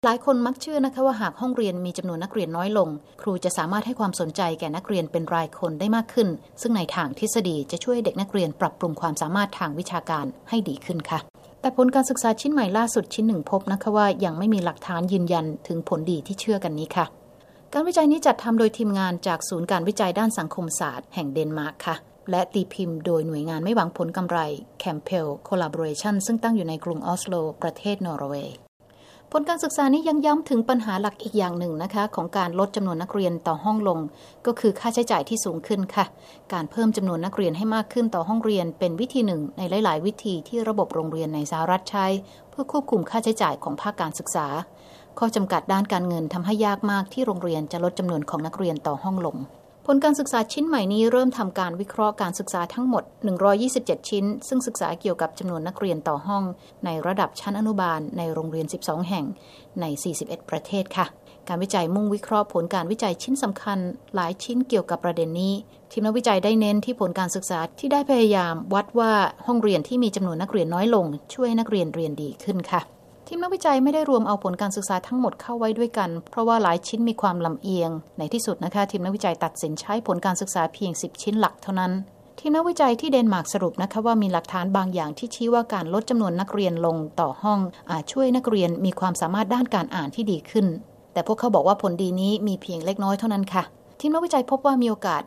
หลายคนมักเชื่อนะคะว่าหากห้องเรียนมีจำนวนนักเรียนน้อยลงครูจะสามารถให้ความสนใจแก่นักเรียนเป็นรายคนได้มากขึ้นซึ่งในทางทฤษฎีจะช่วยให้เด็กนักเรียนปรับปรุงความสามารถทางวิชาการให้ดีขึ้นค่ะแต่ผลการศึกษาชิ้นใหม่ล่าสุดชิ้นหนึ่งพบนะคะว่ายังไม่มีหลักฐานยืนยันถึงผลดีที่เชื่อกันนี้ค่ะการวิจัยนี้จัดทำโดยทีมงานจากศูนย์การวิจัยด้านสังคมศาสตร์แห่งเดนมาร์กค่ะและตีพิมพ์โดยหน่วยงานไม่หวังผลกำไร Campbell Collaboration ซึ่งตั้งอยู่ในกรุงออสโลประเทศนอร์เวย์ผลการศึกษานี้ยังย้ำถึงปัญหาหลักอีกอย่างหนึ่งนะคะของการลดจำนวนนักเรียนต่อห้องลงก็คือค่าใช้จ่ายที่สูงขึ้นค่ะการเพิ่มจำนวนนักเรียนให้มากขึ้นต่อห้องเรียนเป็นวิธีหนึ่งในหลายๆวิธีที่ระบบโรงเรียนในสหรัฐใช้เพื่อควบคุมค่าใช้จ่ายของภาคการศึกษาข้อจำกัดด้านการเงินทำให้ยากมากที่โรงเรียนจะลดจำนวนของนักเรียนต่อห้องลงผลการศึกษาชิ้นใหม่นี้เริ่มทำการวิเคราะห์การศึกษาทั้งหมด127ชิ้นซึ่งศึกษาเกี่ยวกับจำนวนนักเรียนต่อห้องในระดับชั้นอนุบาลในโรงเรียน12แห่งใน41ประเทศค่ะการวิจัยมุ่งวิเคราะห์ผลการวิจัยชิ้นสำคัญหลายชิ้นเกี่ยวกับประเด็นนี้ทีมนักวิจัยได้เน้นที่ผลการศึกษาที่ได้พยายามวัดว่าห้องเรียนที่มีจำนวนนักเรียนน้อยลงช่วยนักเรียนเรียนดีขึ้นค่ะทีมนักวิจัยไม่ได้รวมเอาผลการศึกษาทั้งหมดเข้าไว้ด้วยกันเพราะว่าหลายชิ้นมีความลำเอียงในที่สุดนะคะทีมนักวิจัยตัดสินใช้ผลการศึกษาเพียง10ชิ้นหลักเท่านั้นทีมนักวิจัยที่เดนมาร์กสรุปนะคะว่ามีหลักฐานบางอย่างที่ชี้ว่าการลดจำนวนนักเรียนลงต่อห้องอาจช่วยนักเรียนมีความสามารถด้านการอ่านที่ดีขึ้นแต่พวกเขาบอกว่าผลดีนี้มีเพียงเล็กน้อยเท่านั้นค่ะทีมนักวิจัยพบว่ามีโอกาส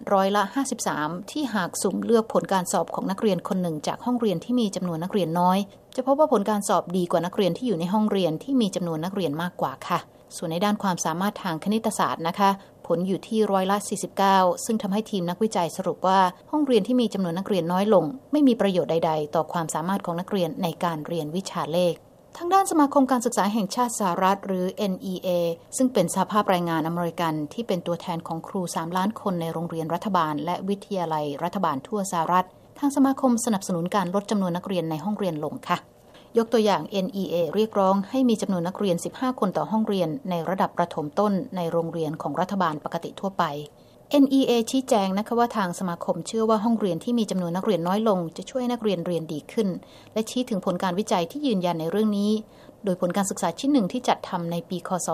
53%ที่หากสุ่มเลือกผลการสอบของนักเรียนคนหนึ่งจากห้องเรียนที่มีจำนวนนักเรียนน้อยจะพบว่าผลการสอบดีกว่านักเรียนที่อยู่ในห้องเรียนที่มีจำนวนนักเรียนมากกว่าค่ะส่วนในด้านความสามารถทางคณิตศาสตร์นะคะผลอยู่ที่49%ซึ่งทำให้ทีมนักวิจัยสรุปว่าห้องเรียนที่มีจำนวนนักเรียนน้อยลงไม่มีประโยชน์ใดๆต่อความสามารถของนักเรียนในการเรียนวิชาเลขทางด้านสมาคมการศึกษาแห่งชาติสหรัฐหรือ NEA ซึ่งเป็นสหภาพแรงงานอเมริกันที่เป็นตัวแทนของครู3ล้านคนในโรงเรียนรัฐบาลและวิทยาลัยรัฐบาลทั่วสหรัฐทางสมาคมสนับสนุนการลดจำนวนนักเรียนในห้องเรียนลงค่ะยกตัวอย่าง NEA เรียกร้องให้มีจำนวนนักเรียน15คนต่อห้องเรียนในระดับประถมต้นในโรงเรียนของรัฐบาลปกติทั่วไป NEA ชี้แจงนะคะว่าทางสมาคมเชื่อว่าห้องเรียนที่มีจำนวนนักเรียนน้อยลงจะช่วยนักเรียนเรียนดีขึ้นและชี้ถึงผลการวิจัยที่ยืนยันในเรื่องนี้โดยผลการศึกษาชิ้นหนึ่งที่จัดทำในปีคศ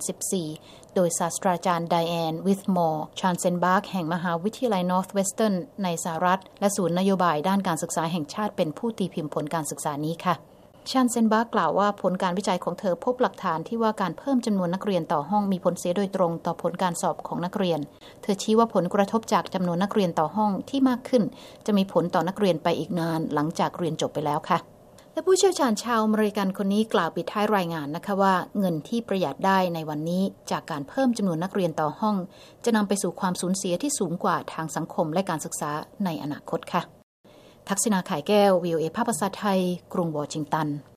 2014โดยศาสตราจารย์ไดแอนวิธมอร์ชานเซนบาร์กแห่งมหาวิทยาลัย Northwestern ในสหรัฐและศูนย์นโยบายด้านการศึกษาแห่งชาติเป็นผู้ตีพิมพ์ผลการศึกษานี้ค่ะชานเซนบาร์กกล่าวว่าผลการวิจัยของเธอพบหลักฐานที่ว่าการเพิ่มจำนวนนักเรียนต่อห้องมีผลเสียโดยตรงต่อผลการสอบของนักเรียนเธอชี้ว่าผลกระทบจากจำนวนนักเรียนต่อห้องที่มากขึ้นจะมีผลต่อนักเรียนไปอีกนานหลังจากเรียนจบไปแล้วค่ะและผู้เชี่ยวชาญชาวอเมริกันคนนี้กล่าวปิดท้ายรายงานนะคะว่าเงินที่ประหยัดได้ในวันนี้จากการเพิ่มจำนวนนักเรียนต่อห้องจะนำไปสู่ความสูญเสียที่สูงกว่าทางสังคมและการศึกษาในอนาคตค่ะทักษิณา ข่ายแก้ว VOA ภาคภาษาไทยกรุงวอชิงตัน